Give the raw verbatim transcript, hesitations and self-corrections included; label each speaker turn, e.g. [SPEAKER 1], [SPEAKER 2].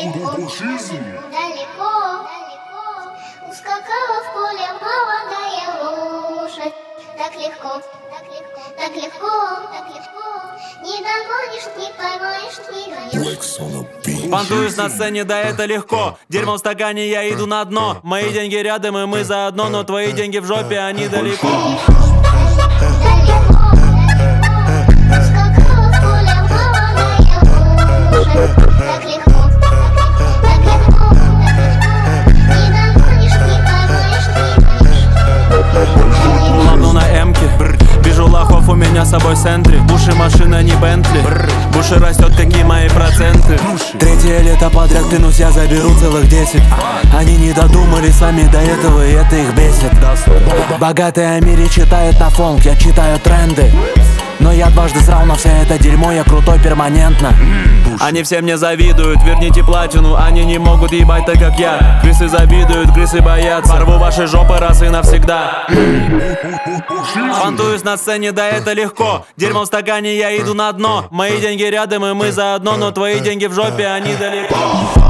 [SPEAKER 1] далеко, далеко, ускакала в поле молодая лошадь. Так легко, так легко, так легко, так легко, не догонишь, не поймаешь, не гонишь.
[SPEAKER 2] Понтуюсь на сцене, да это легко. Дерьмо в стакане, я иду на дно. Мои деньги рядом, и мы заодно, но твои деньги в жопе, они далеко. Ловну на эмке, вижу лохов у меня с собой в центре. Буши машина, не Бентли. Буши растет, какие мои проценты. Третье лето подряд, клянусь, я заберу целых десять. Они не додумались сами до этого, и это их бесит. Богатые о мире читают на фонк, я читаю тренды. Но я дважды срал на все это дерьмо, я крутой перманентно. Они все мне завидуют, верните платину. Они не могут ебать так, как я. Крысы завидуют, крысы боятся. Порву ваши жопы раз и навсегда. Понтуюсь на сцене, да это легко. Дерьмо в стакане, я иду на дно. Мои деньги рядом, и мы заодно, но твои деньги в жопе, они далеко.